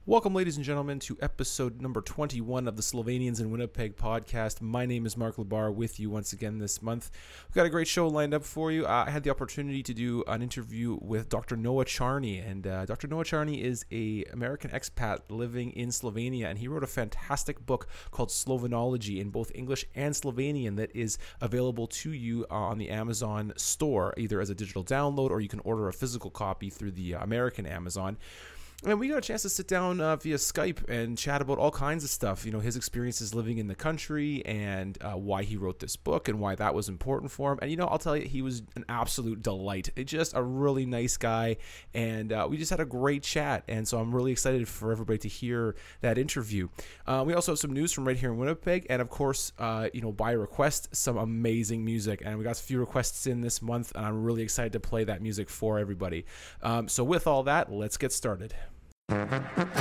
Welcome, ladies and gentlemen, to episode number 21 of the Slovenians in Winnipeg podcast. My name is Mark Labar with you once again this month. We've got a great show lined up for you. I had the opportunity to do an interview with Dr. Noah Charney, and Dr. Noah Charney is an American expat living in Slovenia, and he wrote a fantastic book called Slovenology in both English and Slovenian that is available to you on the Amazon store, either as a digital download or you can order a physical copy through the American Amazon. And we got a chance to sit down via Skype and chat about all kinds of stuff. You know, his experiences living in the country and why he wrote this book and why that was important for him. And, you know, I'll tell you, he was an absolute delight. Just a really nice guy. And we just had a great chat. And so I'm really excited for everybody to hear that interview. We also have some news from right here in Winnipeg. And, of course, by request, some amazing music. And we got a few requests in this month. And I'm really excited to play that music for everybody. So with all that, let's get started. A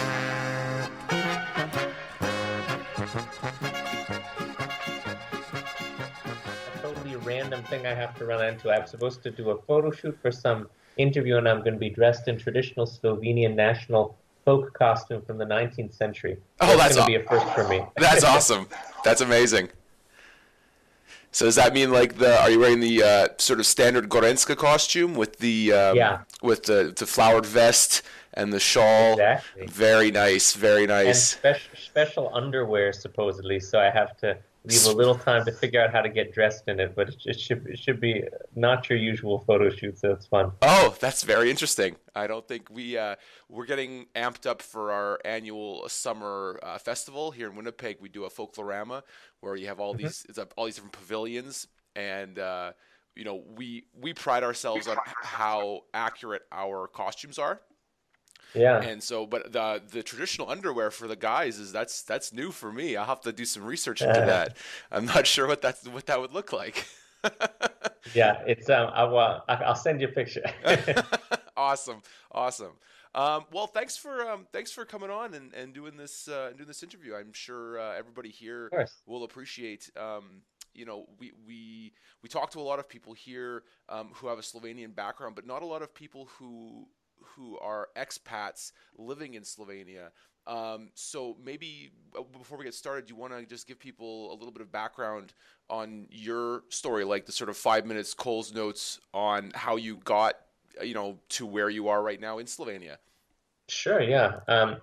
totally random thing I have to run into. I'm supposed to do a photo shoot for some interview, and I'm going to be dressed in traditional Slovenian national folk costume from the 19th century. Oh, that's going to be a first for me. That's awesome. That's amazing. So does that mean are you wearing the sort of standard Gorenska costume with the with the flowered vest and the shawl? Exactly. Very nice, very nice. And special underwear supposedly, so I have to leave a little time to figure out how to get dressed in it, but it should be not your usual photo shoot, so it's fun. Oh, that's very interesting. I don't think we're getting amped up for our annual summer festival here in Winnipeg. We do a Folklorama where you have all these different pavilions, and we pride ourselves on how accurate our costumes are. Yeah. And so, but the traditional underwear for the guys that's new for me. I'll have to do some research into that. I'm not sure what that would look like. Yeah, it's I'll send you a picture. Awesome. Well, thanks for coming on and doing this interview. I'm sure everybody here will appreciate. We talk to a lot of people here who have a Slovenian background, but not a lot of people who are expats living in Slovenia. So maybe before we get started, do you want to just give people a little bit of background on your story, like the sort of 5 minutes Cole's notes on how you got, to where you are right now in Slovenia? Sure, yeah.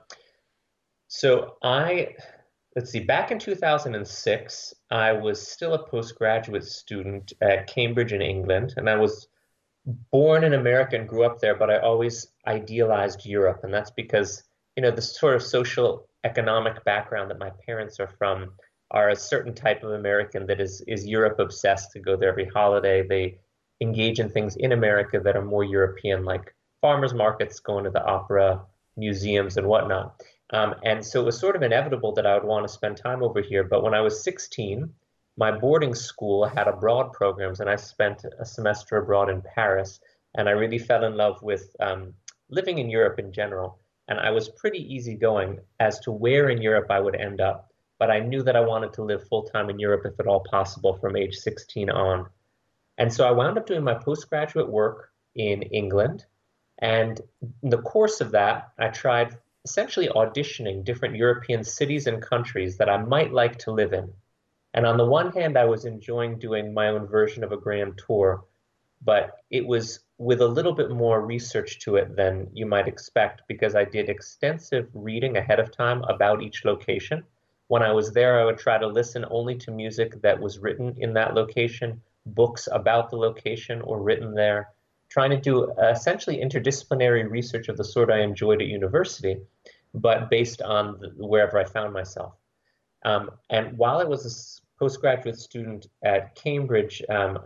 Let's see, back in 2006, I was still a postgraduate student at Cambridge in England, and I was born in America and grew up there, but I always idealized Europe. And that's because, the sort of social economic background that my parents are from are a certain type of American that is Europe obsessed, to go there every holiday. They engage in things in America that are more European, like farmers markets, going to the opera, museums, and whatnot. And so it was sort of inevitable that I would want to spend time over here. But when I was 16, my boarding school had abroad programs, and I spent a semester abroad in Paris, and I really fell in love with living in Europe in general. And I was pretty easygoing as to where in Europe I would end up, but I knew that I wanted to live full-time in Europe if at all possible from age 16 on. And so I wound up doing my postgraduate work in England, and in the course of that, I tried essentially auditioning different European cities and countries that I might like to live in. And on the one hand, I was enjoying doing my own version of a grand tour, but it was with a little bit more research to it than you might expect, because I did extensive reading ahead of time about each location. When I was there, I would try to listen only to music that was written in that location, books about the location or written there, trying to do essentially interdisciplinary research of the sort I enjoyed at university, but based on wherever I found myself. And while I was a postgraduate student at Cambridge,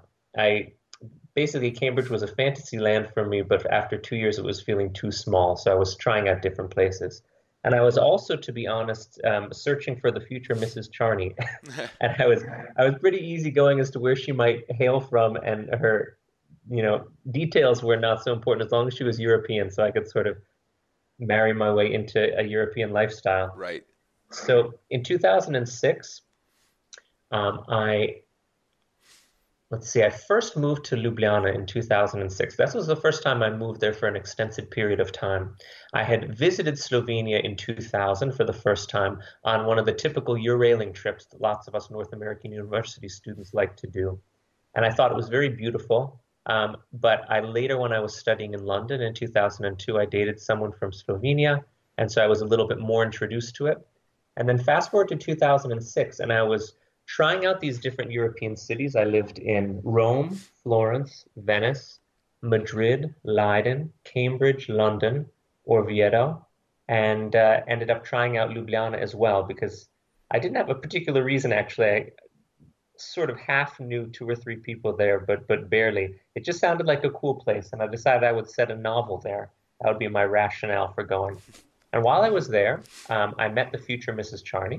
Cambridge was a fantasy land for me, but after 2 years, it was feeling too small. So I was trying out different places. And I was also, to be honest, searching for the future Mrs. Charney. And I was pretty easygoing as to where she might hail from, and her, details were not so important as long as she was European, so I could sort of marry my way into a European lifestyle. Right. So in 2006, I let's see, I first moved to Ljubljana in 2006. That was the first time I moved there for an extended period of time. I had visited Slovenia in 2000 for the first time on one of the typical Eurailing trips that lots of us North American university students like to do. And I thought it was very beautiful. But I later, when I was studying in London in 2002, I dated someone from Slovenia. And so I was a little bit more introduced to it. And then fast forward to 2006, and I was trying out these different European cities. I lived in Rome, Florence, Venice, Madrid, Leiden, Cambridge, London, Oviedo, and ended up trying out Ljubljana as well because I didn't have a particular reason, actually. I sort of half knew two or three people there, but barely. It just sounded like a cool place, and I decided I would set a novel there. That would be my rationale for going. And while I was there, I met the future Mrs. Charney.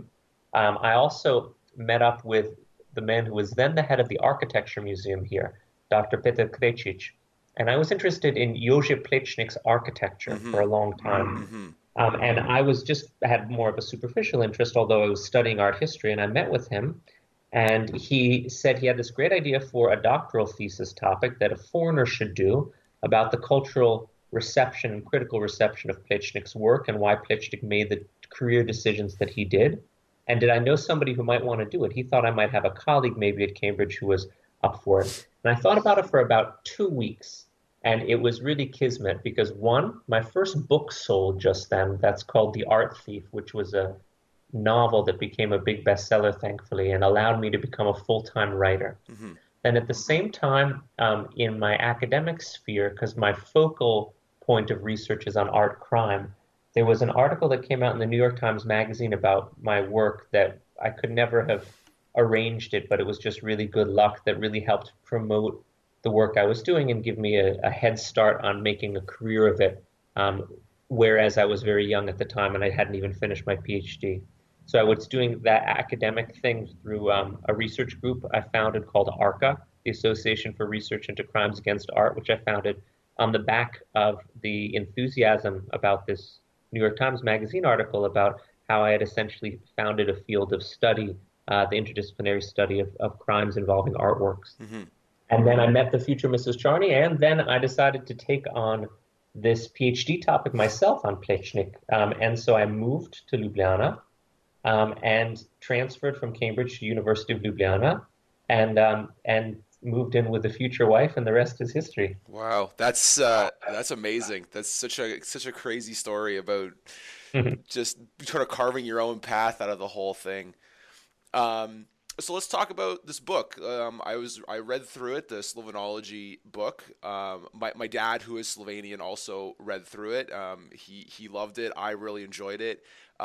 I also met up with the man who was then the head of the Architecture Museum here, Dr. Peter Krecic. And I was interested in Jože Plečnik's architecture for a long time. And I had more of a superficial interest, although I was studying art history, and I met with him. And he said he had this great idea for a doctoral thesis topic that a foreigner should do about the cultural reception and critical reception of Plečnik's work and why Plečnik made the career decisions that he did. And did I know somebody who might want to do it? He thought I might have a colleague maybe at Cambridge who was up for it. And I thought about it for about 2 weeks. And it was really kismet because, one, my first book sold just then. That's called The Art Thief, which was a novel that became a big bestseller, thankfully, and allowed me to become a full-time writer. Then at the same time, in my academic sphere, because my focal point of research is on art crime, there was an article that came out in the New York Times Magazine about my work that I could never have arranged it, but it was just really good luck that really helped promote the work I was doing and give me a head start on making a career of it, whereas I was very young at the time and I hadn't even finished my PhD. So I was doing that academic thing through a research group I founded called ARCA, the Association for Research into Crimes Against Art, which I founded on the back of the enthusiasm about this New York Times Magazine article about how I had essentially founded a field of study, the interdisciplinary study of crimes involving artworks. And then I met the future Mrs. Charney, and then I decided to take on this PhD topic myself on Plečnik. And so I moved to Ljubljana and transferred from Cambridge to University of Ljubljana and moved in with a future wife, and the rest is history. Wow, that's amazing. That's such a crazy story about just sort of carving your own path out of the whole thing. So let's talk about this book. I read through it, the Slovanology book. My dad, who is Slovenian, also read through it. He loved it. I really enjoyed it.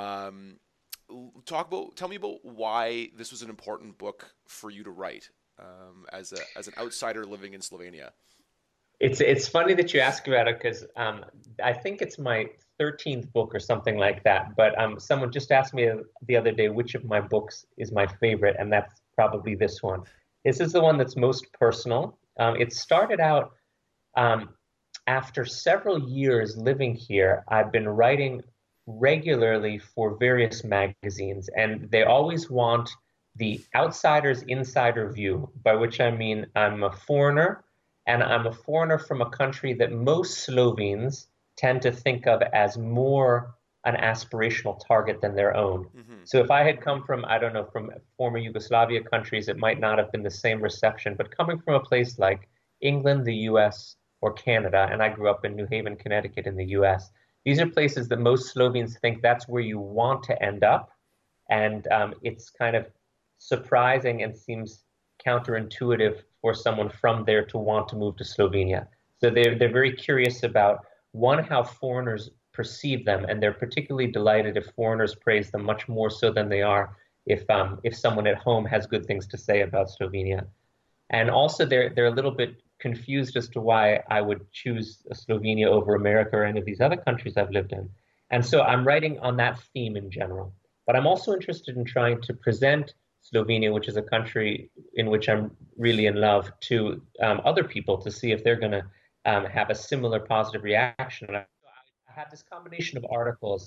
Tell me about why this was an important book for you to write, as an outsider living in Slovenia. It's funny that you ask about it because I think it's my 13th book or something like that. But someone just asked me the other day which of my books is my favorite, and that's probably this one. This is the one that's most personal. It started out after several years living here. I've been writing regularly for various magazines, and they always want the outsider's insider view, by which I mean I'm a foreigner, and I'm a foreigner from a country that most Slovenes tend to think of as more an aspirational target than their own. So if I had come from, I don't know, from former Yugoslavia countries, it might not have been the same reception. But coming from a place like England, the US, or Canada, and I grew up in New Haven, Connecticut in the US, these are places that most Slovenes think that's where you want to end up. And it's kind of surprising and seems counterintuitive for someone from there to want to move to Slovenia. So they're very curious about, one, how foreigners perceive them, and they're particularly delighted if foreigners praise them much more so than they are if someone at home has good things to say about Slovenia. And also they're a little bit confused as to why I would choose Slovenia over America or any of these other countries I've lived in. And so I'm writing on that theme in general. But I'm also interested in trying to present Slovenia, which is a country in which I'm really in love, to other people to see if they're going to have a similar positive reaction. And I have this combination of articles.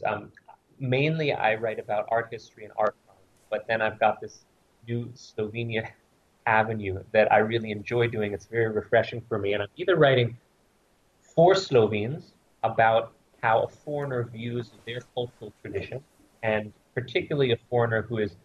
Mainly I write about art history and art crime, but then I've got this new Slovenia avenue that I really enjoy doing. It's very refreshing for me. And I'm either writing for Slovenes about how a foreigner views their cultural tradition, and particularly a foreigner who is,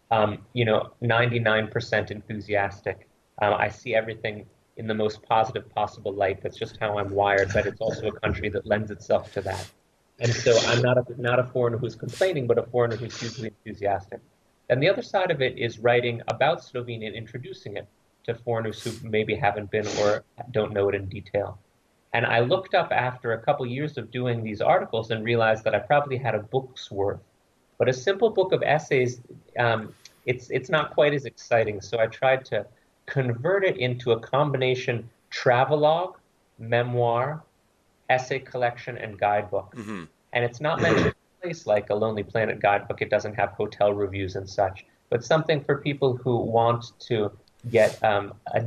99% enthusiastic. I see everything in the most positive possible light. That's just how I'm wired, but it's also a country that lends itself to that. And so I'm not a foreigner who's complaining, but a foreigner who's hugely enthusiastic. And the other side of it is writing about Slovenia and introducing it to foreigners who maybe haven't been or don't know it in detail. And I looked up after a couple years of doing these articles and realized that I probably had a book's worth. But a simple book of essays, it's not quite as exciting. So I tried to convert it into a combination travelogue, memoir, essay collection, and guidebook. Mm-hmm. And it's not meant to be a place like a Lonely Planet guidebook. It doesn't have hotel reviews and such, but something for people who want to get a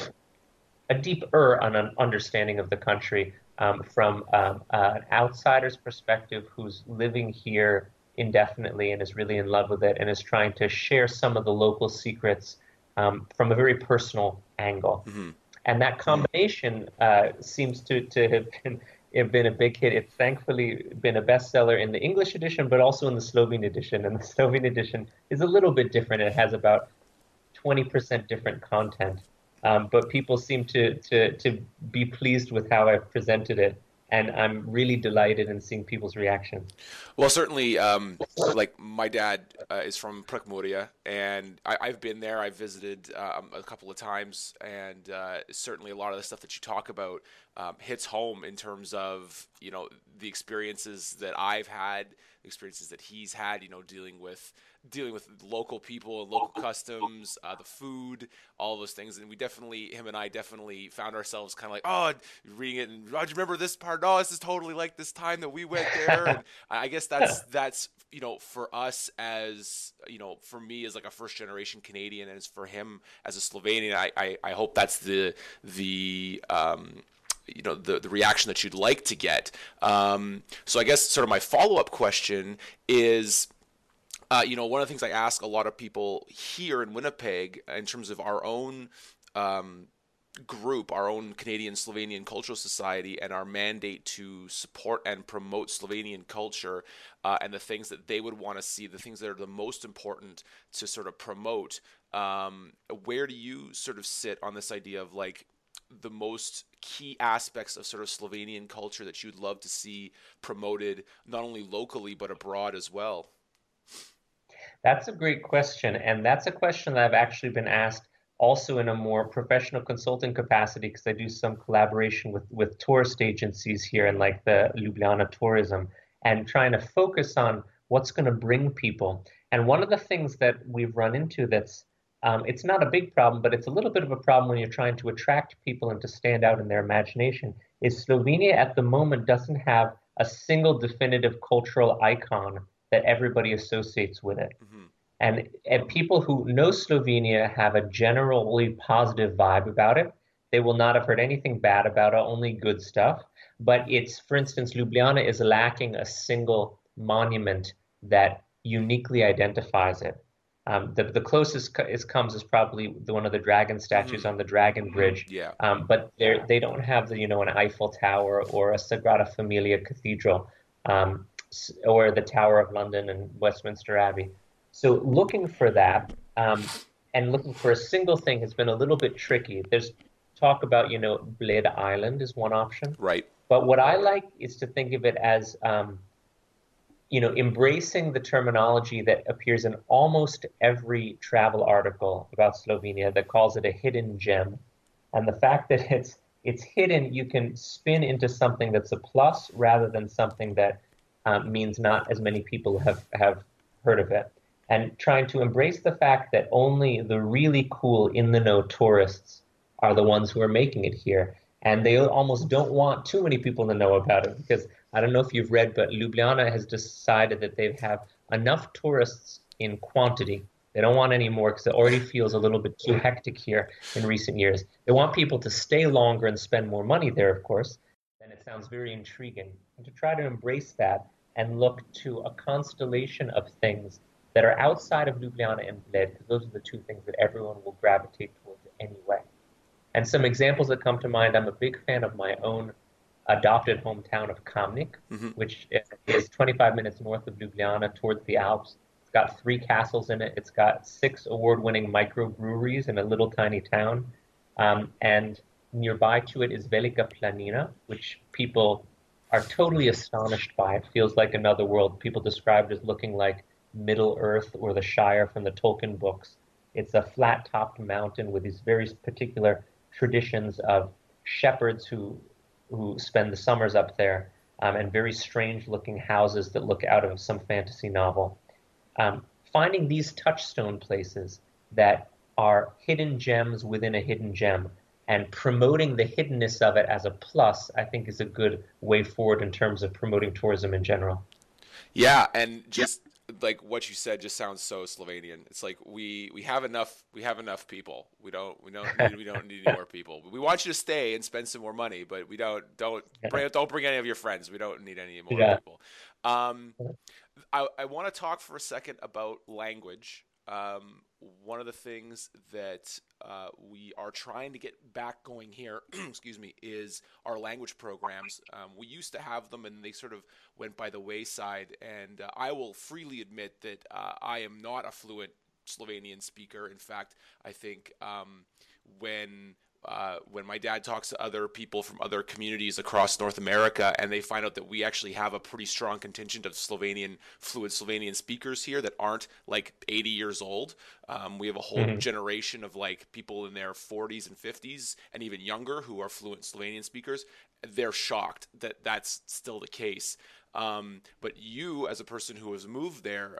deeper understanding of the country from an outsider's perspective who's living here indefinitely and is really in love with it and is trying to share some of the local secrets from a very personal angle. Mm-hmm. And that combination seems to have been a big hit. It's thankfully been a bestseller in the English edition, but also in the Slovene edition. And the Slovene edition is a little bit different. It has about 20% different content. But people seem to be pleased with how I've presented it. And I'm really delighted in seeing people's reactions. Well, certainly, like my dad is from Prekmurje, and I've been there. I've visited a couple of times, and certainly a lot of the stuff that you talk about hits home in terms of, the experiences that I've had, the experiences that he's had, dealing with local people and local customs, the food, all those things. And him and I definitely found ourselves kind of like, reading it and, do you remember this part? Oh, this is totally like this time that we went there. And I guess that's, for us as, for me as like a first generation Canadian, and as for him as a Slovenian, I hope that's the reaction that you'd like to get. So I guess sort of my follow-up question is, one of the things I ask a lot of people here in Winnipeg in terms of our own group, our own Canadian Slovenian Cultural Society, and our mandate to support and promote Slovenian culture, and the things that they would want to see, the things that are the most important to sort of promote. Where do you sort of sit on this idea of like the most key aspects of sort of Slovenian culture that you'd love to see promoted, not only locally, but abroad as well? That's a great question. And that's a question that I've actually been asked also in a more professional consulting capacity, because I do some collaboration with tourist agencies here in like the Ljubljana tourism, and trying to focus on what's going to bring people. And one of the things that we've run into that's it's not a big problem, but it's a little bit of a problem when you're trying to attract people and to stand out in their imagination, is Slovenia at the moment doesn't have a single definitive cultural icon that everybody associates with it. Mm-hmm. And people who know Slovenia have a generally positive vibe about it. They will not have heard anything bad about it, only good stuff. But it's, for instance, Ljubljana is lacking a single monument that uniquely identifies it. The closest it comes is probably one of the dragon statues on the Dragon Bridge. Yeah. But they don't have an Eiffel Tower or a Sagrada Familia Cathedral, or the Tower of London and Westminster Abbey. So looking for that and looking for a single thing has been a little bit tricky. There's talk about Bled Island is one option. Right. But what I like is to think of it as embracing the terminology that appears in almost every travel article about Slovenia that calls it a hidden gem. And the fact that it's hidden, you can spin into something that's a plus rather than something that means not as many people have heard of it. And trying to embrace the fact that only the really cool, in-the-know tourists are the ones who are making it here. And they almost don't want too many people to know about it, because I don't know if you've read, but Ljubljana has decided that they have enough tourists in quantity. They don't want any more because it already feels a little bit too hectic here in recent years. They want people to stay longer and spend more money there, of course. And it sounds very intriguing. And to try to embrace that and look to a constellation of things that are outside of Ljubljana and Bled, because those are the two things that everyone will gravitate towards any way. And some examples that come to mind, I'm a big fan of my own adopted hometown of Kamnik, which is 25 minutes north of Ljubljana towards the Alps. It's got 3 castles in it. It's got 6 award-winning microbreweries in a little tiny town. And nearby to it is Velika Planina, which people are totally astonished by. It feels like another world. People describe it as looking like Middle Earth or the Shire from the Tolkien books. It's a flat-topped mountain with these very particular traditions of shepherds who spend the summers up there, and very strange-looking houses that look out of some fantasy novel. Finding these touchstone places that are hidden gems within a hidden gem and promoting the hiddenness of it as a plus, I think, is a good way forward in terms of promoting tourism in general. Yeah, and just like what you said just sounds so Slovenian. It's like we have enough people. We don't need any more people. We want you to stay and spend some more money, but we don't bring any of your friends. We don't need any more people. I want to talk for a second about language. One of the things that we are trying to get back going here, excuse me, is our language programs. We used to have them, and they sort of went by the wayside. And I will freely admit that I am not a fluent Slovenian speaker. In fact, I think when my dad talks to other people from other communities across North America, and they find out that we actually have a pretty strong contingent of fluent Slovenian speakers here that aren't like 80 years old. We have a whole generation of like people in their 40s and 50s and even younger who are fluent Slovenian speakers. They're shocked that that's still the case. But you, as a person who has moved there,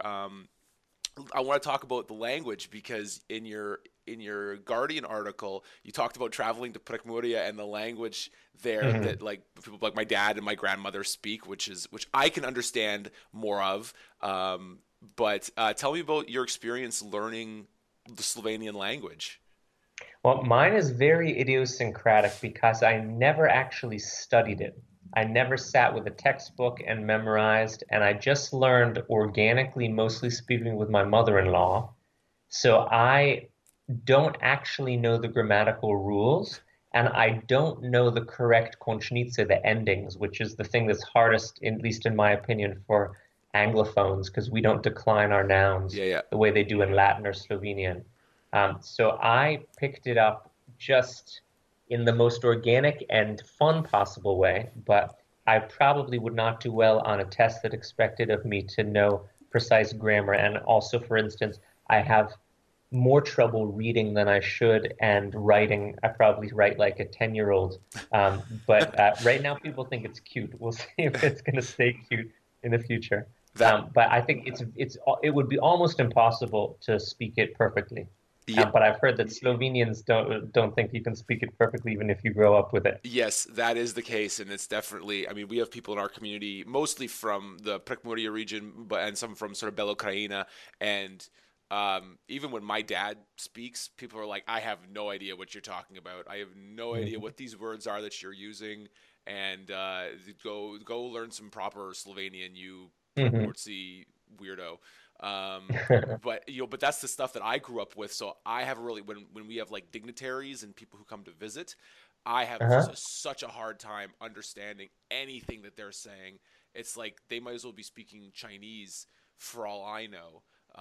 I want to talk about the language, because in your Guardian article, you talked about traveling to Prekmurje and the language there that like people like my dad and my grandmother speak, which I can understand more of. But tell me about your experience learning the Slovenian language. Well, mine is very idiosyncratic because I never actually studied it. I never sat with a textbook and memorized, and I just learned organically, mostly speaking with my mother-in-law. So I don't actually know the grammatical rules, and I don't know the correct končnice, the endings, which is the thing that's hardest, at least in my opinion, for Anglophones, because we don't decline our nouns the way they do in Latin or Slovenian. So I picked it up just in the most organic and fun possible way, but I probably would not do well on a test that expected of me to know precise grammar. And also, for instance, I have more trouble reading than I should, and writing, I probably write like a 10-year-old. But right now people think it's cute. We'll see if it's going to stay cute in the future. But I think it would be almost impossible to speak it perfectly. Yeah. But I've heard that Slovenians don't think you can speak it perfectly even if you grow up with it. Yes, that is the case, and it's definitely. I mean, we have people in our community, mostly from the Prekmurje region, and some from sort of Bela Krajina, and even when my dad speaks, people are like, "I have no idea what you're talking about. I have no idea what these words are that you're using." And go learn some proper Slovenian, you Prekmurje weirdo. But that's the stuff that I grew up with. So I have really, when we have like dignitaries and people who come to visit, I have such a hard time understanding anything that they're saying. It's like they might as well be speaking Chinese for all I know.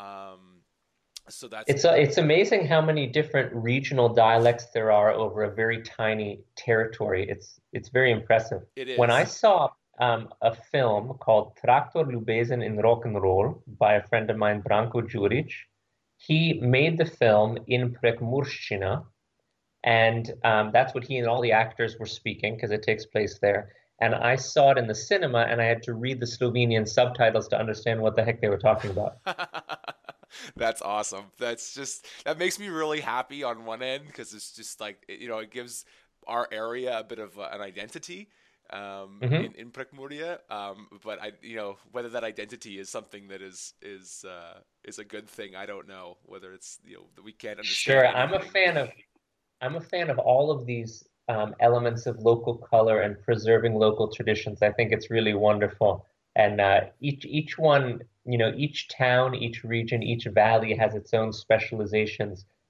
So that's it's amazing how many different regional dialects there are over a very tiny territory. It's very impressive. It is. When I saw a film called Traktor, Ljubezen in Rock and Roll by a friend of mine, Branko Đurić. He made the film in Prekmurščina, and that's what he and all the actors were speaking, because it takes place there. And I saw it in the cinema, and I had to read the Slovenian subtitles to understand what the heck they were talking about. That's awesome. That makes me really happy on one end, because it's just like, it gives our area a bit of an identity. In Prekmurje, but whether that identity is something that is a good thing, I don't know. Whether it's that we can't understand. Sure, I'm a fan of all of these elements of local color and preserving local traditions. I think it's really wonderful, and each one, each town, each region, each valley has its own specializations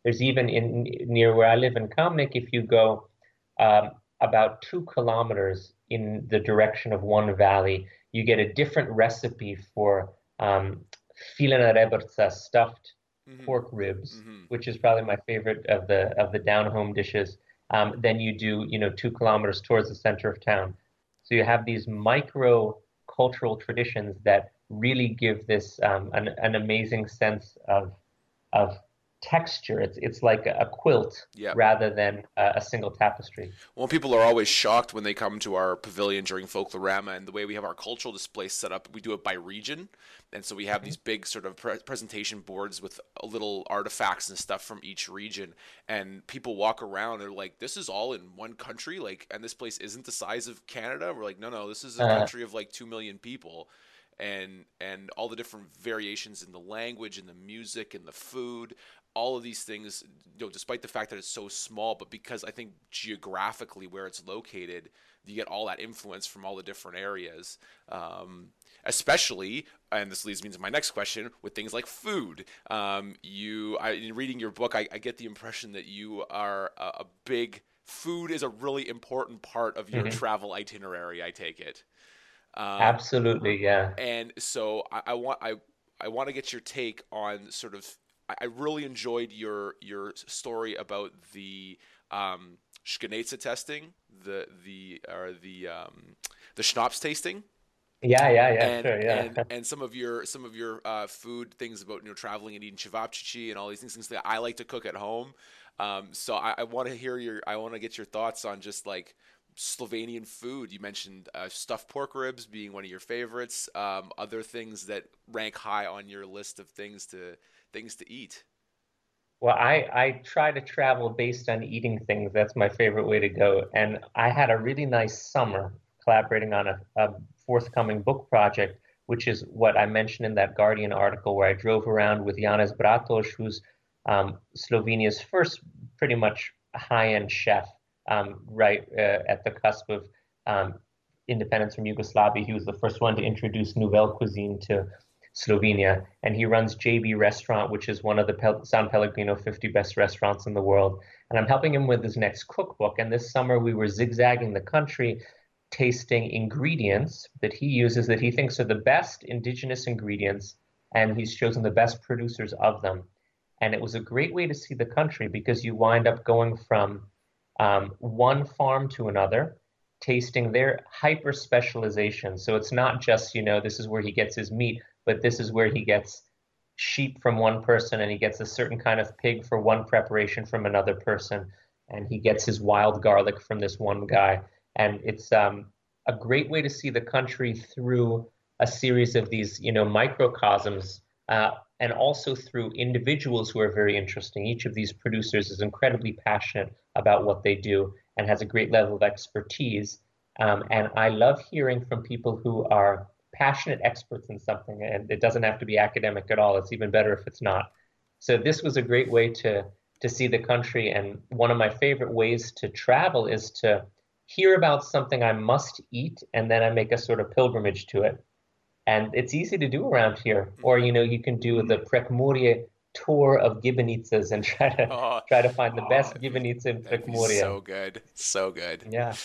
There's even near where I live in Kamnik, if you go about 2 kilometers in the direction of one valley, you get a different recipe for filen reberca, stuffed pork ribs, which is probably my favorite of the down home dishes. Than you do, 2 kilometers towards the center of town. So you have these micro cultural traditions that really give this an amazing sense of texture. It's like a quilt rather than a single tapestry. Well, people are always shocked when they come to our pavilion during Folklorama, and the way we have our cultural display set up, we do it by region. And so we have these big sort of presentation boards with little artifacts and stuff from each region. And people walk around, they're like, this is all in one country? Like, and this place isn't the size of Canada? We're like, no, this is a country of like 2 million people. And all the different variations in the language and the music and the food, all of these things, despite the fact that it's so small, but because I think geographically where it's located, you get all that influence from all the different areas. Especially, and this leads me to my next question, with things like food. In reading your book, I get the impression that you are a big food is a really important part of your travel itinerary. I take it. Absolutely, yeah. And so I want to get your take on sort of. I really enjoyed your story about the Schkanetza testing, the schnapps tasting. Yeah, sure, yeah. And some of your food things about traveling and eating cevapcici and all these things that I like to cook at home. So I want to get your thoughts on just like Slovenian food. You mentioned stuffed pork ribs being one of your favorites. Other things that rank high on your list of things to eat. Well, I try to travel based on eating things. That's my favorite way to go. And I had a really nice summer collaborating on a forthcoming book project, which is what I mentioned in that Guardian article where I drove around with Janez Bratos, who's Slovenia's first pretty much high-end chef, right at the cusp of independence from Yugoslavia. He was the first one to introduce Nouvelle cuisine to Slovenia, and he runs JB Restaurant, which is one of the San Pellegrino 50 best restaurants in the world. And I'm helping him with his next cookbook. And this summer we were zigzagging the country, tasting ingredients that he uses that he thinks are the best indigenous ingredients, and he's chosen the best producers of them. And it was a great way to see the country because you wind up going from one farm to another, tasting their hyper specialization. So it's not just, this is where he gets his meat, but this is where he gets sheep from one person, and he gets a certain kind of pig for one preparation from another person, and he gets his wild garlic from this one guy. And it's a great way to see the country through a series of these, microcosms, and also through individuals who are very interesting. Each of these producers is incredibly passionate about what they do and has a great level of expertise. And I love hearing from people who are passionate experts in something, and it doesn't have to be academic at all. It's even better if it's not. So this was a great way to see the country. And one of my favorite ways to travel is to hear about something I must eat, and then I make a sort of pilgrimage to it. And it's easy to do around here. Or, you can do the Prekmurje tour of Gibanitsas and try to find the best Gibanitsa in Prekmurje. So good. Yeah.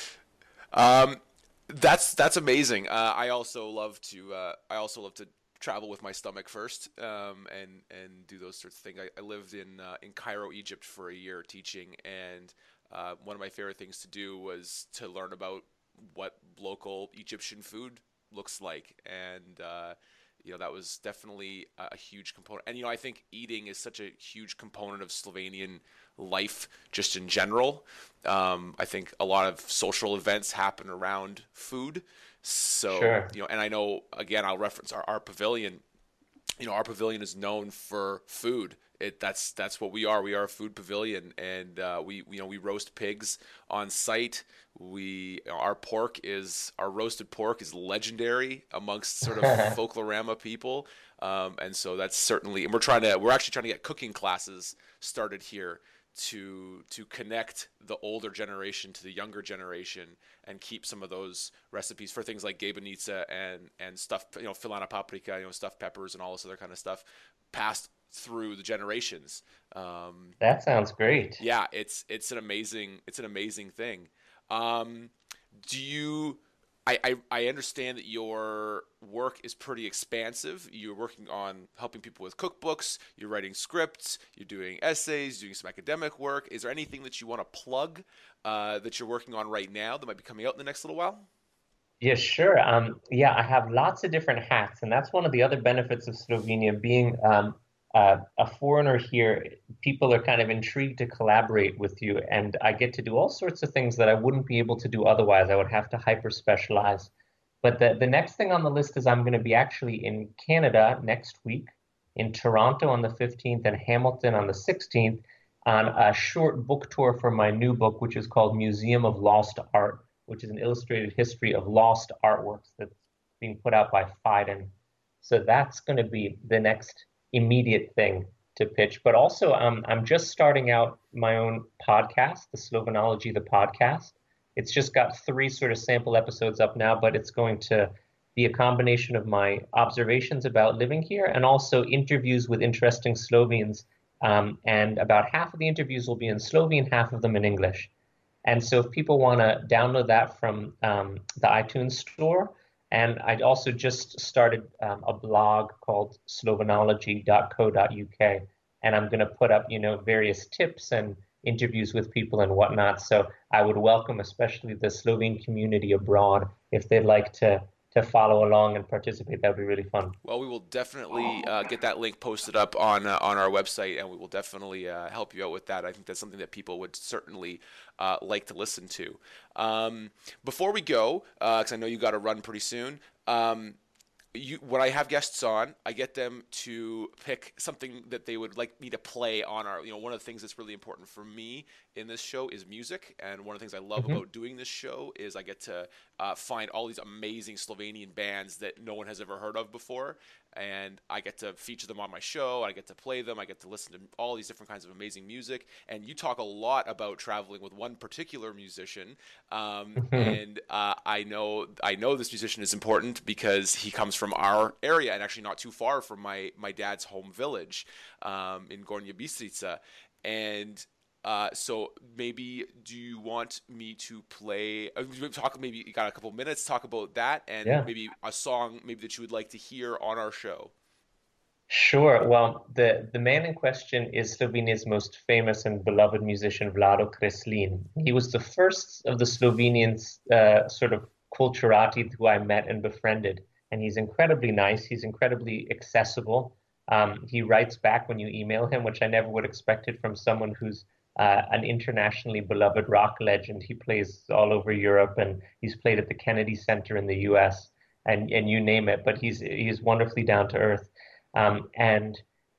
That's amazing. I also love to travel with my stomach first, and do those sorts of things. I lived in Cairo, Egypt for a year teaching, and one of my favorite things to do was to learn about what local Egyptian food looks like, and that was definitely a huge component. And I think eating is such a huge component of Slovenian life just in general. I think a lot of social events happen around food. So, sure. And I know, again, I'll reference our pavilion. Our pavilion is known for food. That's what we are. We are a food pavilion, and we roast pigs on site. Our roasted pork is legendary amongst sort of Folklorama people, and so that's certainly. And we're actually trying to get cooking classes started here to connect the older generation to the younger generation and keep some of those recipes for things like gabanitsa and stuffed, filana paprika, stuffed peppers and all this other kind of stuff passed through the generations. That sounds great. Yeah, it's an amazing thing. Do you? I understand that your work is pretty expansive. You're working on helping people with cookbooks. You're writing scripts. You're doing essays. Doing some academic work. Is there anything that you want to plug that you're working on right now that might be coming out in the next little while? Yeah, sure. Yeah, I have lots of different hats, and that's one of the other benefits of Slovenia being a foreigner here. People are kind of intrigued to collaborate with you, and I get to do all sorts of things that I wouldn't be able to do otherwise. I would have to hyper specialize. But the next thing on the list is I'm going to be actually in Canada next week, in Toronto on the 15th, and Hamilton on the 16th, on a short book tour for my new book, which is called Museum of Lost Art, which is an illustrated history of lost artworks that's being put out by Phaidon. So that's going to be the next immediate thing to pitch. But also, I'm just starting out my own podcast, the Slovanology, the podcast. It's just got 3 sort of sample episodes up now, but it's going to be a combination of my observations about living here and also interviews with interesting Slovenes. And about half of the interviews will be in Slovene, half of them in English. And so if people want to download that from the iTunes store, and I also just started a blog called slovanology.co.uk, and I'm going to put up, various tips and interviews with people and whatnot. So I would welcome, especially the Slovene community abroad, if they'd like to follow along and participate. That would be really fun. Well, we will definitely get that link posted up on our website, and we will definitely help you out with that. I think that's something that people would certainly like to listen to. Before we go, because I know you got to run pretty soon, when I have guests on, I get them to pick something that they would like me to play on our, one of the things that's really important for me in this show is music. And one of the things I love about doing this show is I get to find all these amazing Slovenian bands that no one has ever heard of before. And I get to feature them on my show. I get to play them. I get to listen to all these different kinds of amazing music. And you talk a lot about traveling with one particular musician. And I know this musician is important because he comes from our area and actually not too far from my dad's home village in Gornja Bistrica. And so maybe do you want me to play maybe you got a couple minutes, talk about that and maybe a song maybe that you would like to hear on our show? Sure. Well, the man in question is Slovenia's most famous and beloved musician, Vlado Kreslin. He was the first of the Slovenians sort of culturati who I met and befriended. And he's incredibly nice. He's incredibly accessible. He writes back when you email him, which I never would have expected from someone who's an internationally beloved rock legend. He plays all over Europe, and he's played at the Kennedy Center in the U.S. and you name it. But he's wonderfully down to earth. And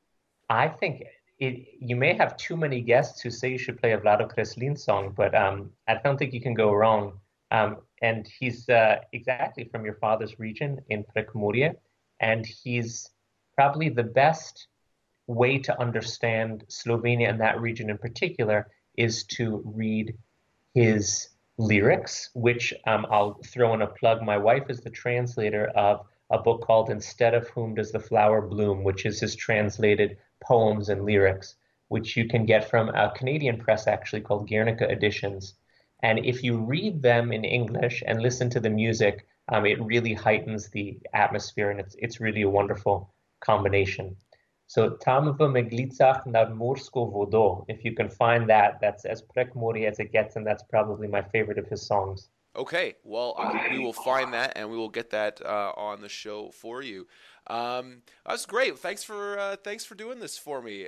I think you may have too many guests who say you should play a Vlado Kreslin song, but I don't think you can go wrong. And he's exactly from your father's region in Prekmurje, and he's probably the best way to understand Slovenia and that region in particular is to read his lyrics, which I'll throw in a plug. My wife is the translator of a book called Instead of Whom Does the Flower Bloom, which is his translated poems and lyrics, which you can get from a Canadian press actually called Guernica Editions. And if you read them in English and listen to the music, it really heightens the atmosphere, and it's really a wonderful combination. So Tam v Meglicah nad Mursko vodo, if you can find that, that's as Prekmurje as it gets, and that's probably my favorite of his songs. Okay, well, we will find that and we will get that on the show for you. That's great. Thanks for doing this for me.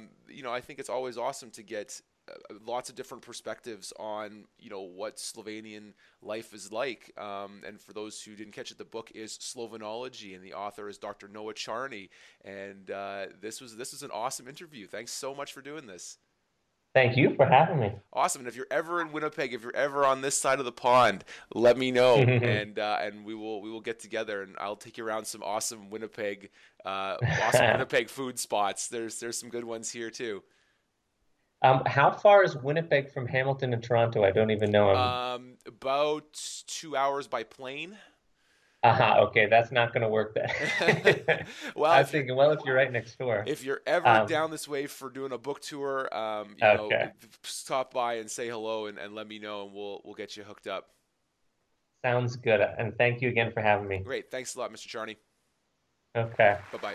I think it's always awesome to get lots of different perspectives on what Slovenian life is like. And for those who didn't catch it, the book is Slovanology, and the author is Dr. Noah Charney. And this was an awesome interview. Thanks so much for doing this. Thank you for having me. Awesome. And if you're ever in Winnipeg, if you're ever on this side of the pond, let me know, and we will get together, and I'll take you around some awesome Winnipeg food spots. There's some good ones here too. How far is Winnipeg from Hamilton and Toronto? I don't even know. About 2 hours by plane. Okay, that's not going to work then. Well, I was thinking, well, if you're right next door. If you're ever down this way for doing a book tour, you know, stop by and say hello and let me know, and we'll get you hooked up. Sounds good, and thank you again for having me. Great, thanks a lot, Mr. Charney. Okay. Bye-bye.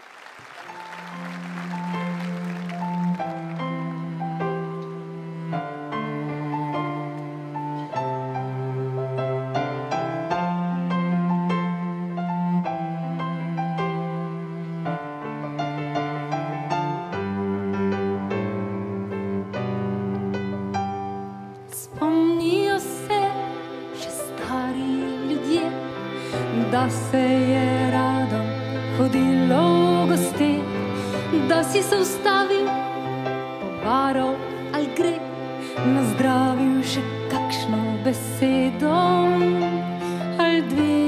Da se je rado hodilo v goste, da si se ustavil, pobaral ali gre, nazdravil še kakšno besedo ali dve.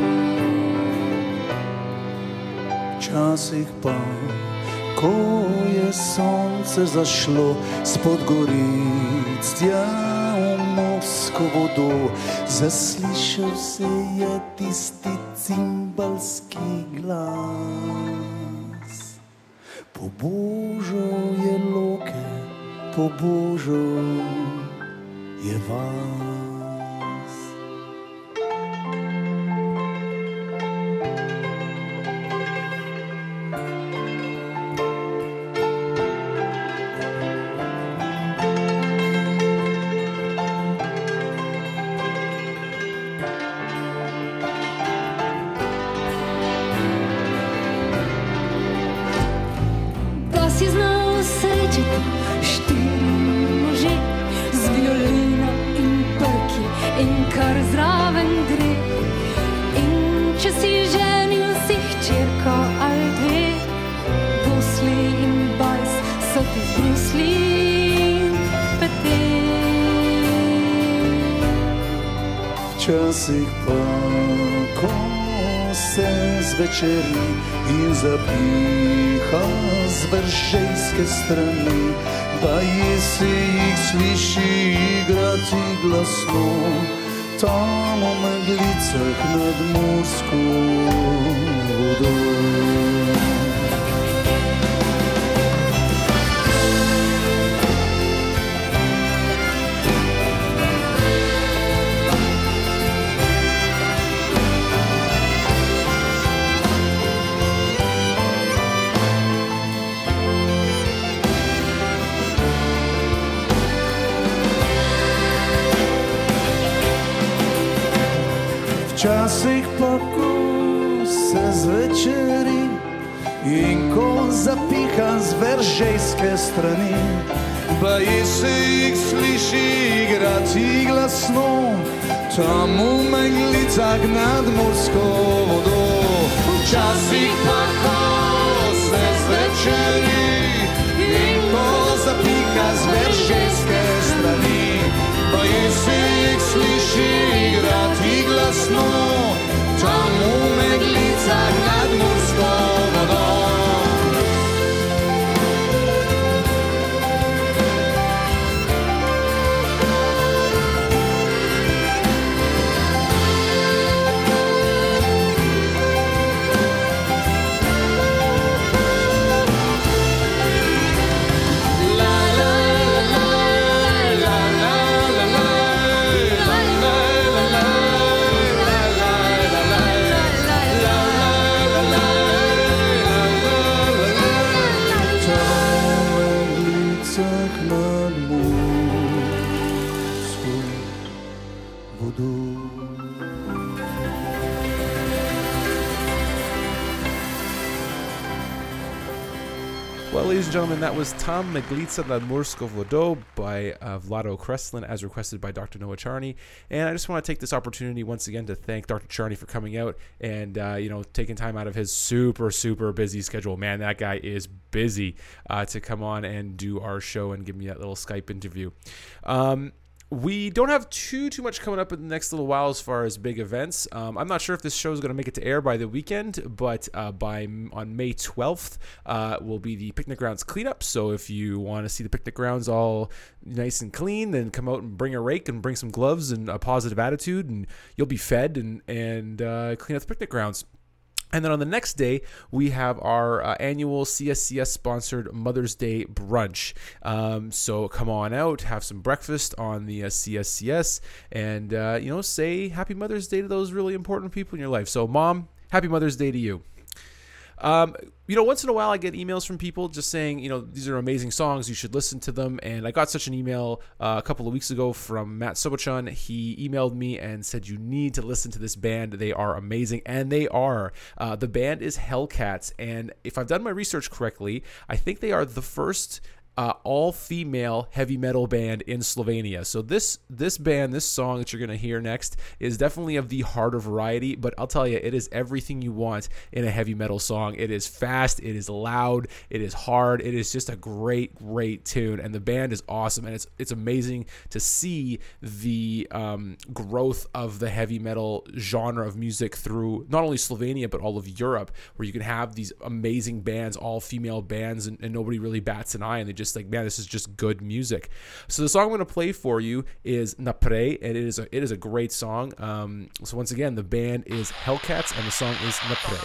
Včasih pa, ko je sonce zašlo spod goric tja v morsko vodo, zaslišal se je tisti cimbalski glas. Pobožal je loke, pobožal je vas. Včasih pa, ko se zvečeri in zapiha z veržejske strani, pa je se jih sliši igrati glasno, tam v meglicah nad morsko vodo. Včasih pa, ko se zvečeri in ko zapiha z veržejske strani, pa je se jih sliši igrati glasno, tam v meglicah nad morsko vodo. Včasih pa, ko se zvečeri in ko zapiha z veržejske strani, pa je se jih sliši igrati glasno, tam v meglicah nad morsko vodo. Well, ladies and gentlemen, that was Tam Meglica nad Morsko Vodo by Vlado Kreslin, as requested by Dr. Noah Charney. And I just want to take this opportunity once again to thank Dr. Charney for coming out and, taking time out of his super, super busy schedule. Man, that guy is busy to come on and do our show and give me that little Skype interview. We don't have too much coming up in the next little while as far as big events. I'm not sure if this show is going to make it to air by the weekend, but on May 12th will be the Picnic Grounds cleanup. So if you want to see the picnic grounds all nice and clean, then come out and bring a rake and bring some gloves and a positive attitude, and you'll be fed and clean up the picnic grounds. And then on the next day, we have our annual CSCS-sponsored Mother's Day brunch. So come on out, have some breakfast on the CSCS, and say Happy Mother's Day to those really important people in your life. So, Mom, Happy Mother's Day to you. Once in a while I get emails from people just saying, these are amazing songs, you should listen to them. And I got such an email a couple of weeks ago from Matt Sobochon. He emailed me and said, you need to listen to this band. They are amazing. And they are. The band is Hellcats. And if I've done my research correctly, I think they are the first all-female heavy metal band in Slovenia. So this band, this song that you're going to hear next is definitely of the harder variety, but I'll tell you, it is everything you want in a heavy metal song. It is fast, it is loud, it is hard, it is just a great tune, and the band is awesome, and it's amazing to see the growth of the heavy metal genre of music through not only Slovenia, but all of Europe, where you can have these amazing bands, all-female bands, and nobody really bats an eye, and they just like, man, this is just good music. So the song I'm going to play for you is Naprej, and it is a great song. So once again, the band is Hellcats, and the song is Naprej.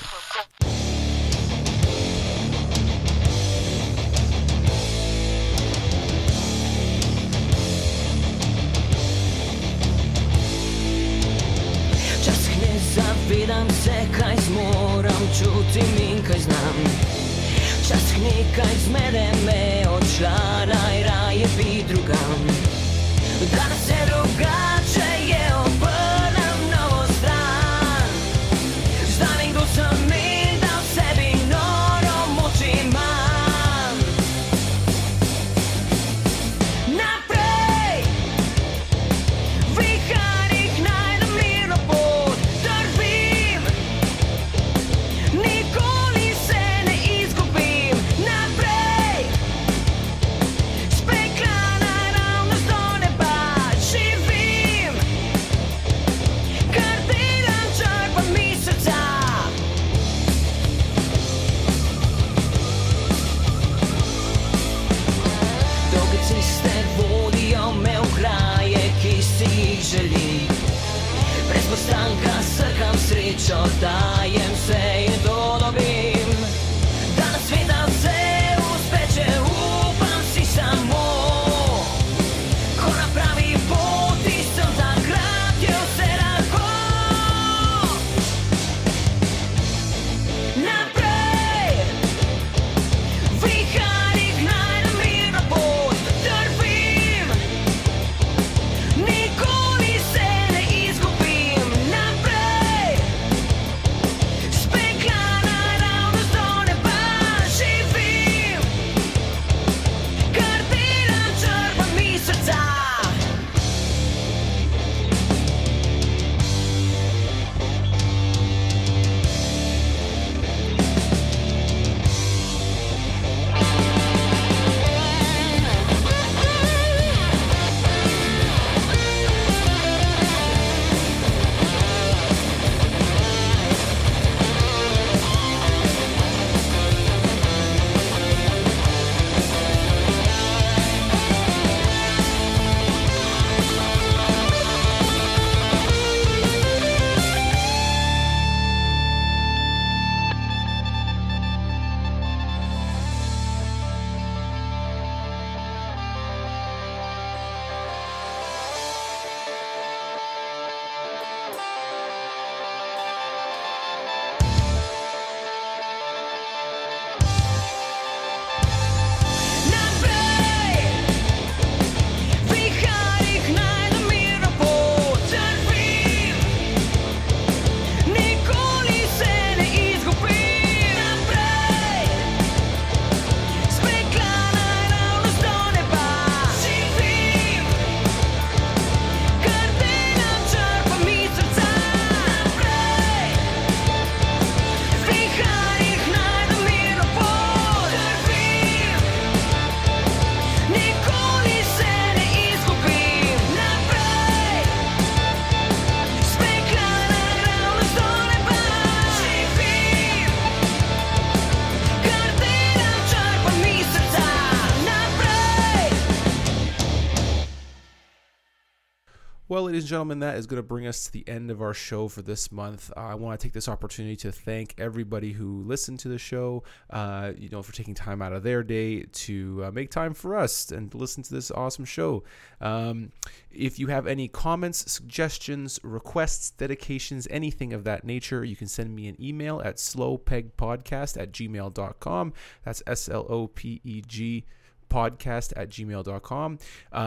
Zavedam se, kaj zmoram, čutim in kaj znam. Včasih nekaj zmede me, odšla raje bi drugam. Danes se drugače je, obrnem novo stran. Zdaj nekdo sem in da v sebi noro moč imam. Naprej, v viharjih najdem mirno pot, drvim, nikoli se ne izgubim. Naprej, spekla naravnost do neba, živim, kar delam, črpam iz srca. Dolge ceste vodijo me v kraje, ki si jih želim. Brez postanka srkam srečo, dajem se in to dobim. Da na sveta vse uspeče, upam si samo. Ko na pravi poti sem, takrat je vse lahko. Naprej, v viharjih najdem mirno pot, drvim, nikoli se ne izgubim. Naprej, spekla Well, ladies and gentlemen, that is going to bring us to the end of our show for this month. I want to take this opportunity to thank everybody who listened to the show, for taking time out of their day to make time for us and listen to this awesome show. If you have any comments, suggestions, requests, dedications, anything of that nature, you can send me an email at slowpegpodcast@gmail.com. That's SLOPEG podcast@gmail.com.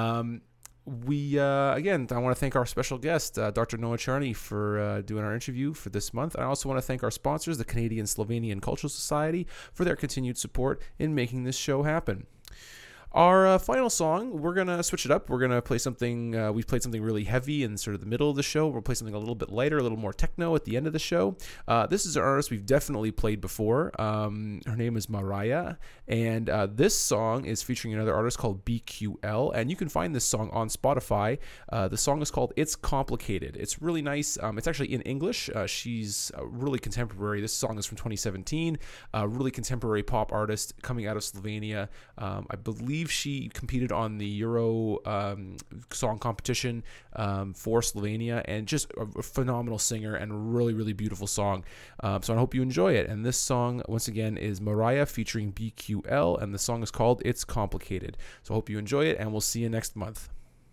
Again, I want to thank our special guest, Dr. Noah Charney, for doing our interview for this month. I also want to thank our sponsors, the Canadian Slovenian Cultural Society, for their continued support in making this show happen. Our final song, we're going to switch it up. We're going to play something, we've played something really heavy in sort of the middle of the show. We'll play something a little bit lighter, a little more techno at the end of the show. This is an artist we've definitely played before. Her name is Mariah, and this song is featuring another artist called BQL, and you can find this song on Spotify. The song is called It's Complicated. It's really nice. It's actually in English. She's really contemporary. This song is from 2017. Really contemporary pop artist coming out of Slovenia. I believe she competed on the Euro song competition for Slovenia, and just a phenomenal singer and really, really beautiful song. So I hope you enjoy it. And this song, once again, is Mariah featuring BQL, and the song is called It's Complicated. So I hope you enjoy it, and we'll see you next month.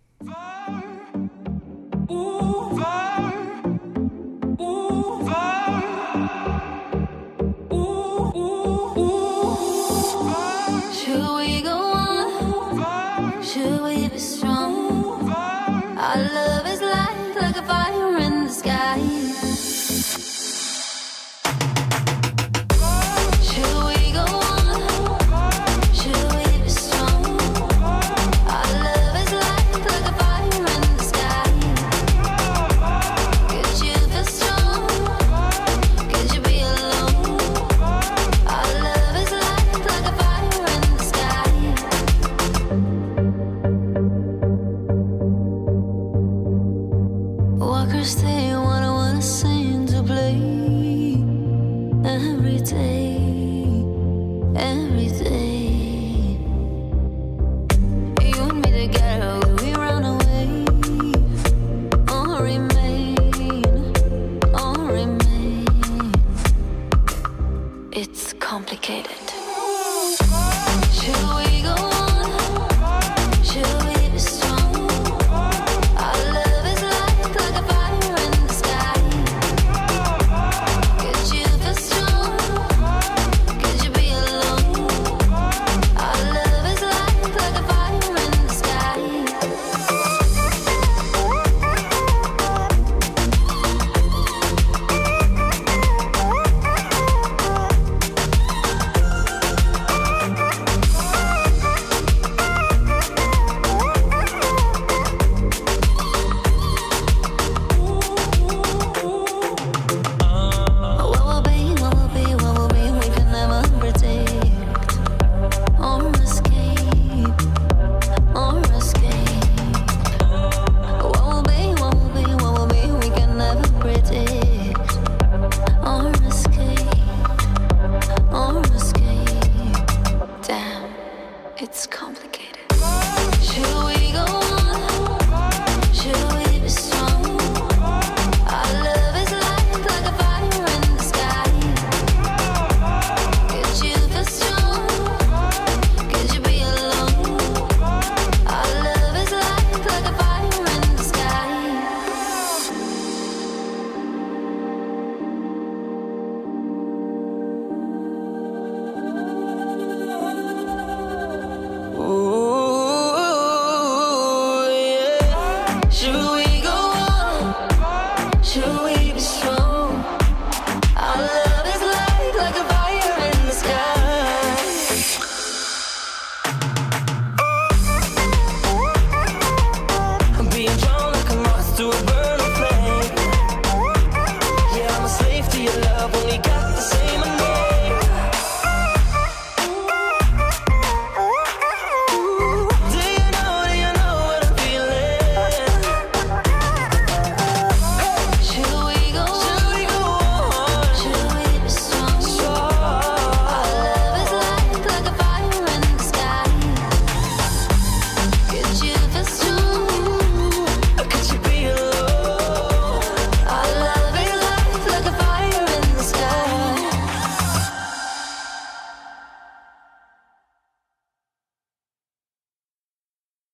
Should we go on? Should we be strong? Our love is like a fire in the sky. Should we go on? Should we be strong? Our love is like a fire in the sky. Could you be strong? Could you be alone? Our love is like a fire in the sky. Walkers, they wanna sing to play every day, every day. You and me together, will we run away or remain? It's complicated. Should we go on? Should we be strong? Our love is like a fire in the sky. Could you be strong? Could you be alone? Our love is like a fire in the sky. What will be, we can never predict or escape. What will be, we can never predict or escape. Damn, it's complicated.